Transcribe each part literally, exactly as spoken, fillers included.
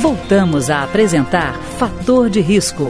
Voltamos a apresentar Fator de Risco.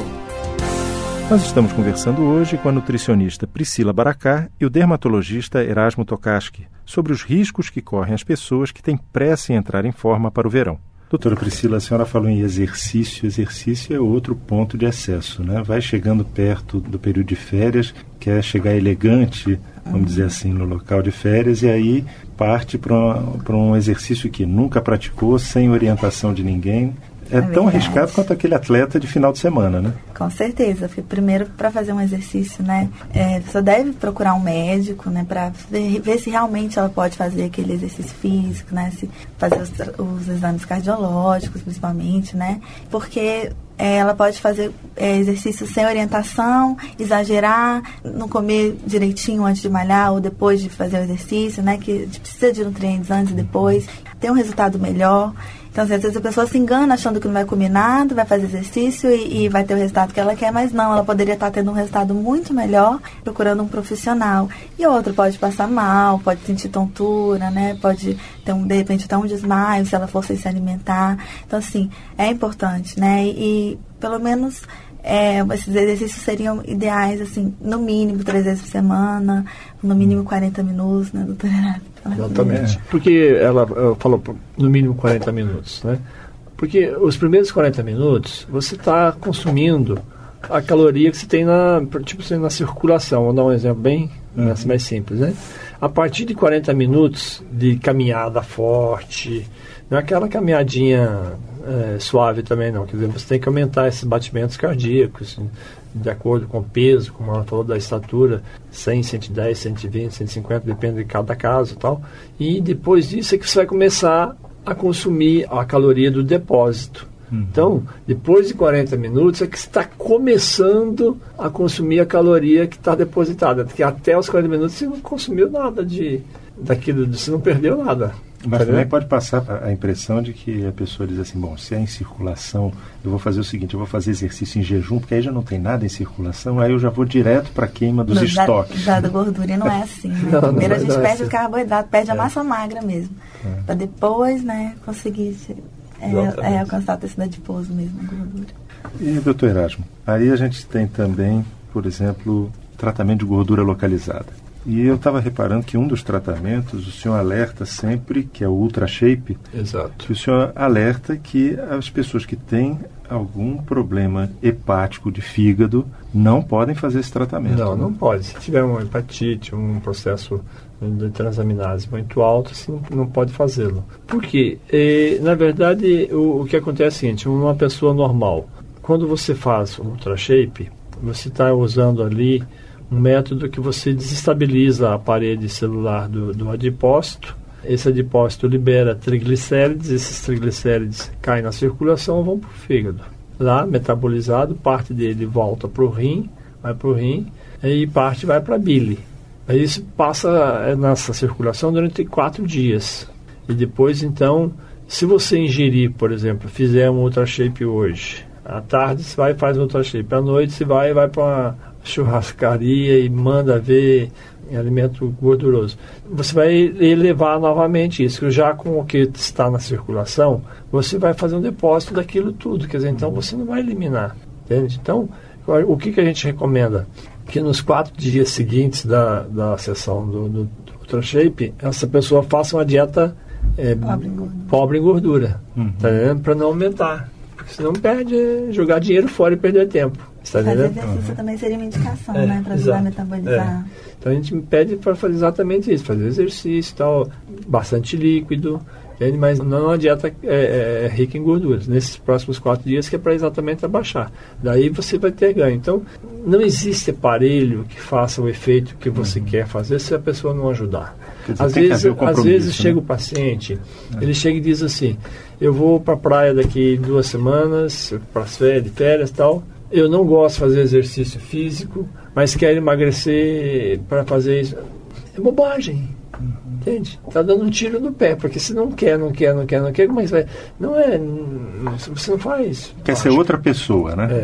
Nós estamos conversando hoje com a nutricionista Priscila Baracá e o dermatologista Erasmo Tokaski sobre os riscos que correm as pessoas que têm pressa em entrar em forma para o verão. Doutora Priscila, a senhora falou em exercício. Exercício é outro ponto de excesso, né? Vai chegando perto do período de férias, quer chegar elegante, vamos dizer assim, no local de férias, e aí parte para um exercício que nunca praticou, sem orientação de ninguém. É, é tão verdade. Arriscado quanto aquele atleta de final de semana, né? Com certeza. Primeiro, para fazer um exercício, né, é, você deve procurar um médico, né, para ver, ver se realmente ela pode fazer aquele exercício físico, né, se fazer os, os exames cardiológicos, principalmente, né, porque é, ela pode fazer é, exercício sem orientação, exagerar, não comer direitinho antes de malhar ou depois de fazer o exercício, né, que precisa de nutrientes antes e depois, ter um resultado melhor. Então, assim, às vezes a pessoa se engana achando que não vai comer nada, vai fazer exercício e, e vai ter o resultado que ela quer, mas não, ela poderia estar tendo um resultado muito melhor procurando um profissional. E outro pode passar mal, pode sentir tontura, né? Pode ter, um, de repente, até um desmaio se ela for sem se alimentar. Então, assim, é importante, né? E, pelo menos, é, esses exercícios seriam ideais, assim, no mínimo três vezes por semana, no mínimo quarenta minutos, né, doutora? Exatamente. Porque ela, ela falou no mínimo quarenta minutos, né? Porque os primeiros quarenta minutos você está consumindo a caloria que você tem na, tipo assim, na circulação. Vou dar um exemplo bem uhum. mais simples, né? A partir de quarenta minutos de caminhada forte, não é aquela caminhadinha é, suave também não, quer dizer, você tem que aumentar esses batimentos cardíacos, de acordo com o peso, como ela falou, da estatura, cem, cento e dez, cento e vinte, cento e cinquenta, depende de cada caso e tal. E depois disso é que você vai começar a consumir a caloria do depósito. Uhum. Então, depois de quarenta minutos é que você está começando a consumir a caloria que está depositada, porque até os quarenta minutos você não consumiu nada de, daquilo, você não perdeu nada. Mas também pode passar a impressão de que a pessoa diz assim, bom, se é em circulação, eu vou fazer o seguinte, eu vou fazer exercício em jejum, porque aí já não tem nada em circulação, aí eu já vou direto para a queima dos não, estoques. Da, da gordura não é assim, né? Não, Primeiro não, a gente perde assim. O carboidrato, perde é. a massa magra mesmo, é. para depois, né, conseguir é, é, alcançar a tecido adiposo mesmo, a gordura. E, doutor Erasmo, aí a gente tem também, por exemplo, tratamento de gordura localizada. E eu estava reparando que um dos tratamentos, o senhor alerta sempre, que é o Ultra Shape. Exato. Que o senhor alerta que as pessoas que têm algum problema hepático de fígado não podem fazer esse tratamento. Não, né? não pode. Se tiver uma hepatite, um processo de transaminase muito alto, você não, não pode fazê-lo. Por quê? E, na verdade, o, o que acontece é o seguinte, uma pessoa normal, quando você faz o Ultra Shape, você está usando ali um método que você desestabiliza a parede celular do, do adipócito. Esse adipócito libera triglicérides, esses triglicérides caem na circulação e vão para o fígado. Lá, metabolizado, parte dele volta para o rim, vai para o rim, e parte vai para a bile. Aí isso passa nessa circulação durante quatro dias. E depois, então, se você ingerir, por exemplo, fizer um Ultra Shape hoje, à tarde você vai e faz um Ultra Shape, à noite você vai e vai para uma churrascaria e manda ver alimento gorduroso, você vai elevar novamente isso, já com o que está na circulação, você vai fazer um depósito daquilo tudo, quer dizer, então você não vai eliminar, entende? Então, o que, que a gente recomenda? Que nos quatro dias seguintes da, da sessão do, do, do Ultra Shape, essa pessoa faça uma dieta é, pobre, em pobre em gordura, uhum. tá vendo? Para não aumentar, porque senão perde, jogar dinheiro fora e perder tempo. Fazer exercício uhum. também seria uma indicação, é, né? Para ajudar a metabolizar. É. Então a gente pede para fazer exatamente isso, fazer exercício, tal, bastante líquido, entende? Mas não uma dieta é, é, rica em gorduras. Nesses próximos quatro dias que é para exatamente abaixar. Daí você vai ter ganho. Então não existe aparelho que faça o efeito que você uhum. quer fazer se a pessoa não ajudar. Dizer, às vezes, às vezes né? chega o paciente, é. ele chega e diz assim, eu vou para a praia daqui duas semanas, para as férias, férias e tal. Eu não gosto de fazer exercício físico, mas quero emagrecer para fazer isso. É bobagem, uhum. entende? Está dando um tiro no pé, porque se não quer, não quer, não quer, não quer, como é que vai? Não é, não, você não faz. Quer ser outra pessoa, né? É.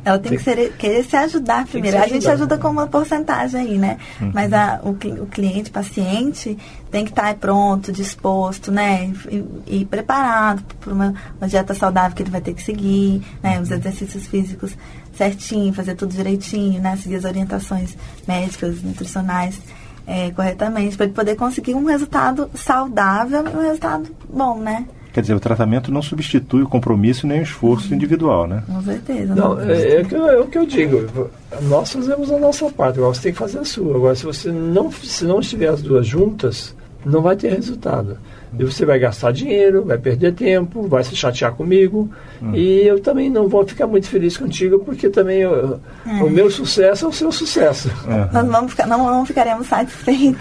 Ela tem, tem que ser, querer se ajudar primeiro. Se ajudar. A gente ajuda com uma porcentagem aí, né? Uhum. Mas a, o, o cliente, paciente, tem que estar pronto, disposto, né? E, e preparado para uma, uma dieta saudável que ele vai ter que seguir, né? Os exercícios físicos certinho, fazer tudo direitinho, né? Seguir as orientações médicas, nutricionais é, corretamente, para ele poder conseguir um resultado saudável e um resultado bom, né? Quer dizer, o tratamento não substitui o compromisso nem o esforço individual, né? Com certeza. Não, não é, é, é o que eu digo. Nós fazemos a nossa parte, agora você tem que fazer a sua. Agora, se você não, se não estiver as duas juntas, não vai ter resultado. E você vai gastar dinheiro, vai perder tempo, vai se chatear comigo. Hum. E eu também não vou ficar muito feliz contigo, porque também eu, é. o meu sucesso é o seu sucesso. É. Nós vamos ficar, não, não ficaremos satisfeitos.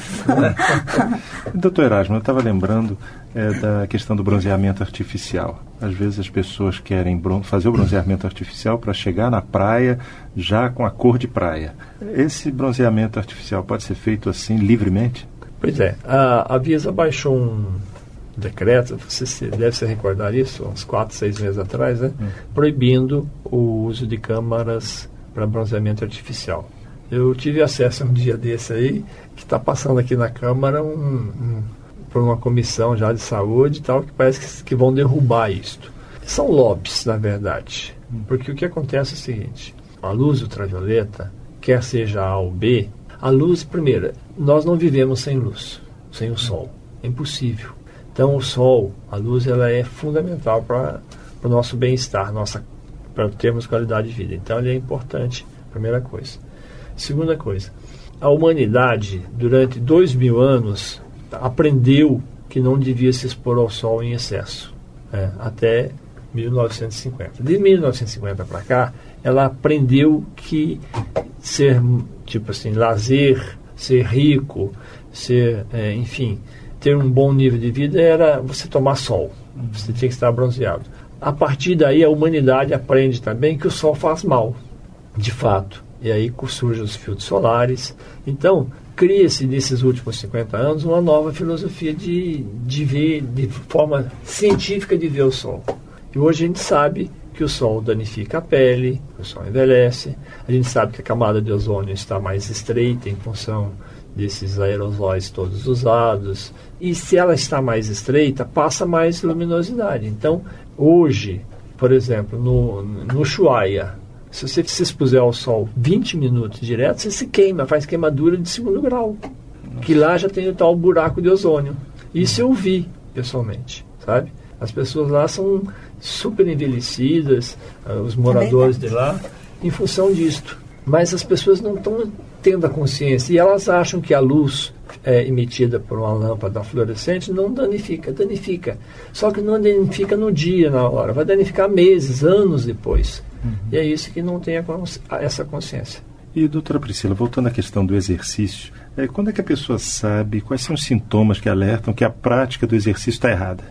É. Doutor Erasmo, eu estava lembrando é, da questão do bronzeamento artificial. Às vezes as pessoas querem bron- fazer o bronzeamento artificial para chegar na praia já com a cor de praia. Esse bronzeamento artificial pode ser feito assim livremente? Pois é, a, a Visa baixou um decreto, você se, deve se recordar isso, uns quatro, seis meses atrás, né? Hum. Proibindo o uso de câmaras para bronzeamento artificial. Eu tive acesso a um dia desse aí, que está passando aqui na Câmara um, um, por uma comissão já de saúde e tal, que parece que, que vão derrubar isto. São lobbies, na verdade, hum. porque o que acontece é o seguinte, a luz ultravioleta, quer seja A ou B, a luz, primeiro, nós não vivemos sem luz, sem o sol, é impossível. Então o sol, a luz, ela é fundamental para o nosso bem-estar, nossa, para termos qualidade de vida. Então ele é importante, primeira coisa. Segunda coisa, a humanidade durante dois mil anos aprendeu que não devia se expor ao sol em excesso, é, até mil novecentos e cinquenta. De mil novecentos e cinquenta para cá, ela aprendeu que ser, tipo assim, lazer, ser rico, ser, é, enfim, ter um bom nível de vida era você tomar sol. Você tinha que estar bronzeado. A partir daí, a humanidade aprende também que o sol faz mal, de fato. E aí surgem os filtros solares. Então, cria-se nesses últimos cinquenta anos uma nova filosofia de, de ver, de forma científica de ver o sol. E hoje a gente sabe que o sol danifica a pele, que o sol envelhece. A gente sabe que a camada de ozônio está mais estreita em função desses aerosóis todos usados. E se ela está mais estreita, passa mais luminosidade. Então, hoje, por exemplo, no, no Ushuaia, se você se expuser ao sol vinte minutos direto, você se queima, faz queimadura de segundo grau. Que lá já tem o tal buraco de ozônio. Isso eu vi, pessoalmente, sabe? As pessoas lá são super envelhecidas, uh, os moradores de lá, em função disto. Mas as pessoas não estão tendo a consciência, e elas acham que a luz é, emitida por uma lâmpada fluorescente não danifica, danifica. Só que não danifica no dia, na hora, vai danificar meses, anos depois. Uhum. E é isso que não tem a consci- essa consciência. E, doutora Priscila, voltando à questão do exercício, é, quando é que a pessoa sabe quais são os sintomas que alertam que a prática do exercício está errada?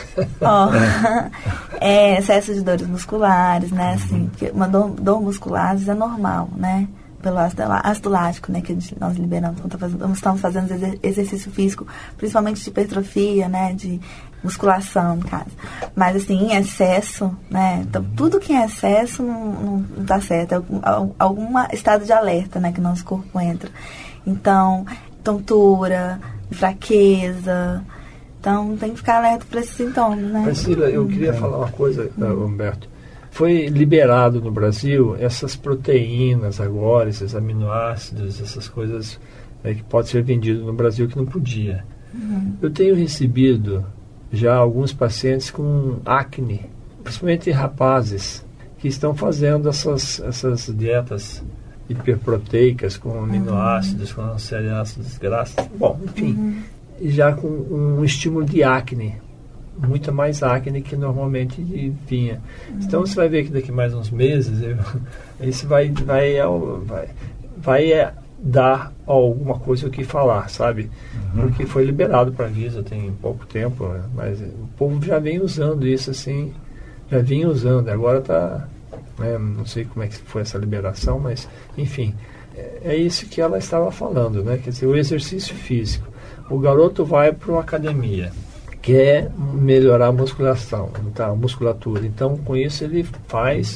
Oh, é excesso de dores musculares, né? Assim, porque uma dor, dor muscular às vezes é normal, né? Pelo ácido lático, né? Que nós liberamos quando fazendo, estamos fazendo exercício físico, principalmente de hipertrofia, né? De musculação, no caso. Mas assim, em excesso, né? Então, tudo que é excesso não, não, não tá certo. É algum, algum estado de alerta, né? Que nosso corpo entra. Então, tontura, fraqueza. Então, tem que ficar alerta para esses sintomas, né? Priscila, eu queria falar uma coisa, Humberto. Foi liberado no Brasil essas proteínas agora, esses aminoácidos, essas coisas é, que pode ser vendido no Brasil que não podia. Uhum. Eu tenho recebido já alguns pacientes com acne, principalmente rapazes, que estão fazendo essas, essas dietas hiperproteicas com aminoácidos, uhum. com cereácidos graxas. Bom, enfim... Uhum. já com um estímulo de acne, muita mais acne que normalmente vinha. Uhum. Então você vai ver que daqui mais uns meses eu, isso vai, vai, vai, vai é, dar alguma coisa o que falar, sabe? Uhum. Porque foi liberado para a Visa tem pouco tempo, né? Mas o povo já vem usando isso assim, já vinha usando, agora está, né, não sei como é que foi essa liberação, mas enfim, é, é isso que ela estava falando, né? Quer dizer, o exercício físico. O garoto vai para uma academia, quer melhorar a musculação, tá, a musculatura. Então, com isso, ele faz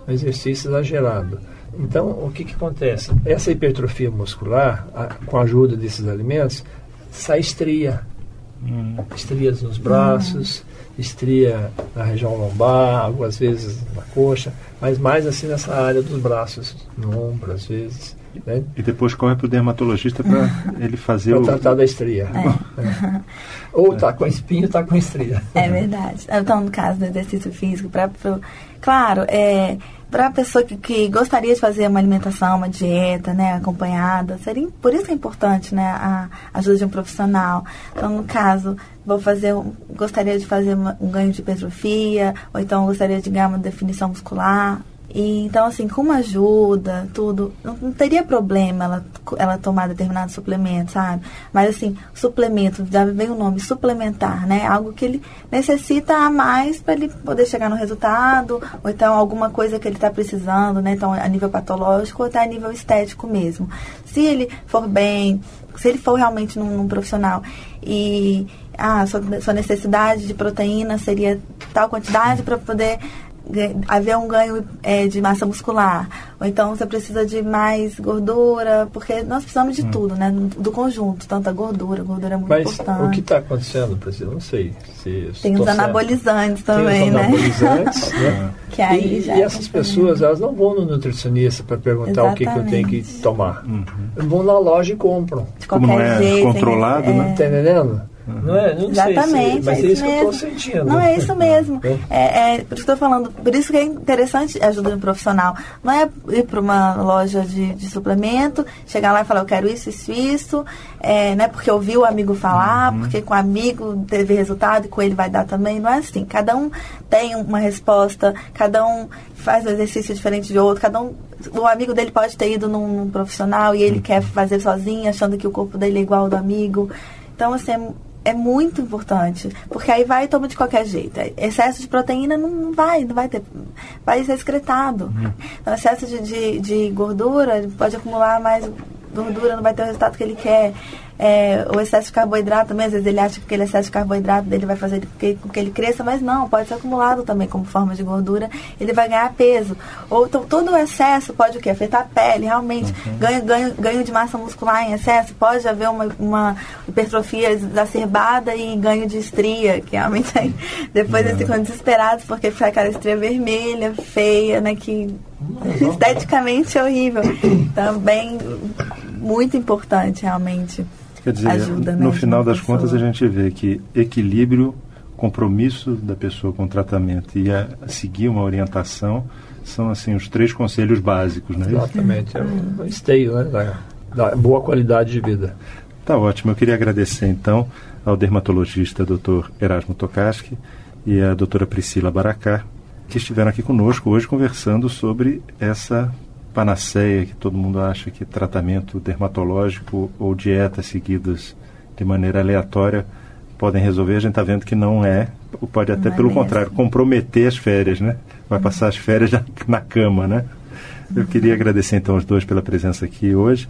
um exercício exagerado. Então, o que, que acontece? Essa hipertrofia muscular, a, com a ajuda desses alimentos, sai estria. Hum. Estrias nos braços, hum. estria na região lombar, algumas vezes na coxa, mas mais assim nessa área dos braços, no ombro às vezes. Né? E depois corre para o dermatologista para ele fazer pra o... tratar da estria. É. É. Ou tá com espinho, tá com estria. É verdade. Então, no caso do exercício físico, pra, pra, claro, é, para a pessoa que, que gostaria de fazer uma alimentação, uma dieta, né, acompanhada, seria, por isso que é importante, né, a ajuda de um profissional. Então, no caso, vou fazer, gostaria de fazer uma, um ganho de hipertrofia, ou então gostaria de ganhar uma definição muscular. E, então, assim, com uma ajuda, tudo, não, não teria problema ela, ela tomar determinado suplemento, sabe? Mas, assim, suplemento, já vem o nome, suplementar, né? Algo que ele necessita a mais para ele poder chegar no resultado, ou então alguma coisa que ele está precisando, né? Então, a nível patológico ou até a nível estético mesmo. Se ele for bem, se ele for realmente num, num profissional e ah, sua, sua necessidade de proteína seria tal quantidade para poder haver um ganho é, de massa muscular, ou então você precisa de mais gordura, porque nós precisamos de hum. tudo, né, do conjunto, tanta gordura, a gordura é muito Mas importante. Mas o que está acontecendo, Priscila? Não sei. Se Tem os anabolizantes certo. também, Tem os né? anabolizantes, né? Que aí e, já e essas pessoas, elas não vão no nutricionista para perguntar Exatamente. o que, que eu tenho que tomar. Uhum. Vão na loja e compram. De Como não é jeito, controlado, é... né? Tá entendendo? Uhum. Não é, não Exatamente, sei se, mas é é isso mesmo. que eu estou sentindo. Não, é isso mesmo. É, é, por isso que eu estou falando, por isso que é interessante a ajuda de um profissional. Não é ir para uma loja de, de suplemento, chegar lá e falar, eu quero isso, isso, isso, é, né, porque ouvi o amigo falar, uhum. porque com o amigo teve resultado e com ele vai dar também. Não é assim. Cada um tem uma resposta, cada um faz um exercício diferente de outro, cada um. O amigo dele pode ter ido num, num profissional e ele uhum. quer fazer sozinho, achando que o corpo dele é igual ao do amigo. Então, assim, é, é muito importante, porque aí vai e toma de qualquer jeito. Excesso de proteína não, não vai, não vai ter, vai ser excretado. Uhum. Então, excesso de, de, de gordura, ele pode acumular mais gordura, não vai ter o resultado que ele quer. É, o excesso de carboidrato também, às vezes ele acha que aquele excesso de carboidrato dele vai fazer com que ele cresça, mas não, pode ser acumulado também como forma de gordura, ele vai ganhar peso. Ou então todo o excesso pode o quê? Afetar a pele, realmente. Uhum. Ganho, ganho, ganho de massa muscular em excesso, pode haver uma, uma hipertrofia exacerbada e ganho de estria, que realmente aí, depois eles ficam desesperados porque fica aquela estria vermelha, feia, né, que esteticamente é horrível. Também muito importante, realmente. Quer dizer, ajuda, né, no final das pessoa. contas a gente vê que equilíbrio, compromisso da pessoa com o tratamento e a, a seguir uma orientação são assim os três conselhos básicos, né? Exatamente, é um esteio, né, da, da boa qualidade de vida. Tá ótimo, eu queria agradecer então ao dermatologista doutor Erasmo Tokarski e à doutora Priscila Baracá, que estiveram aqui conosco hoje conversando sobre essa panaceia que todo mundo acha que tratamento dermatológico ou dietas seguidas de maneira aleatória podem resolver. A gente está vendo que não é, pode até não pelo é contrário, comprometer as férias, né? Vai passar as férias na, na cama, né? Eu queria agradecer então aos dois pela presença aqui hoje.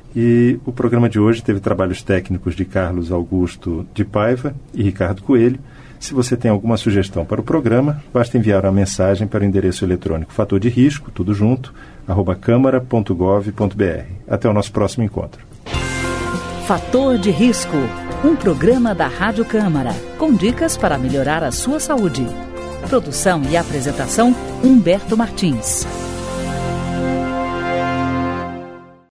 E o programa de hoje teve trabalhos técnicos de Carlos Augusto de Paiva e Ricardo Coelho. Se você tem alguma sugestão para o programa, basta enviar uma mensagem para o endereço eletrônico fator de risco, tudo junto, arroba câmara ponto gov ponto br. Até o nosso próximo encontro. Fator de Risco, um programa da Rádio Câmara, com dicas para melhorar a sua saúde. Produção e apresentação, Humberto Martins.